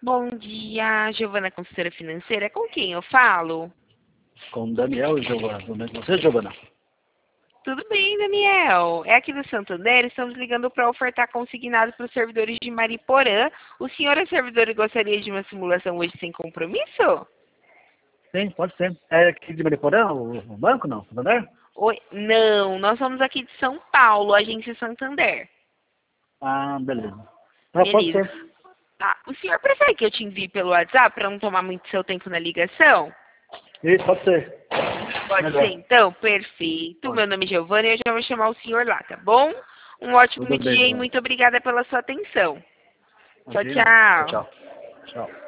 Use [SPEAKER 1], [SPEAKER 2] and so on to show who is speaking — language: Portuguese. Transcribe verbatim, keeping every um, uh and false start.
[SPEAKER 1] Bom dia, Giovana, consultora financeira. Com quem eu falo?
[SPEAKER 2] Com Daniel e Giovana. Tudo bem com você, Giovana?
[SPEAKER 1] Tudo bem, Daniel. É aqui do Santander. Estamos ligando para ofertar consignados para os servidores de Mariporã. O senhor é servidor e gostaria de uma simulação hoje sem compromisso?
[SPEAKER 2] Sim, pode ser. É aqui de Mariporã, o, o banco, não? Santander?
[SPEAKER 1] Oi? Não, nós somos aqui de São Paulo, agência Santander.
[SPEAKER 2] Ah, beleza. Ah, pode
[SPEAKER 1] Beleza.
[SPEAKER 2] ser.
[SPEAKER 1] Tá. O senhor prefere que eu te envie pelo WhatsApp para não tomar muito seu tempo na ligação?
[SPEAKER 2] Isso, pode ser.
[SPEAKER 1] Pode
[SPEAKER 2] Melhor.
[SPEAKER 1] ser, então? Perfeito.
[SPEAKER 2] Pode.
[SPEAKER 1] Meu nome é Giovana e eu já vou chamar o senhor lá, tá bom? Um ótimo
[SPEAKER 2] Tudo bem,
[SPEAKER 1] dia e
[SPEAKER 2] Giovana.
[SPEAKER 1] muito obrigada pela sua atenção. Tchau,
[SPEAKER 2] Imagina. Tchau,
[SPEAKER 1] tchau.
[SPEAKER 2] tchau. Tchau.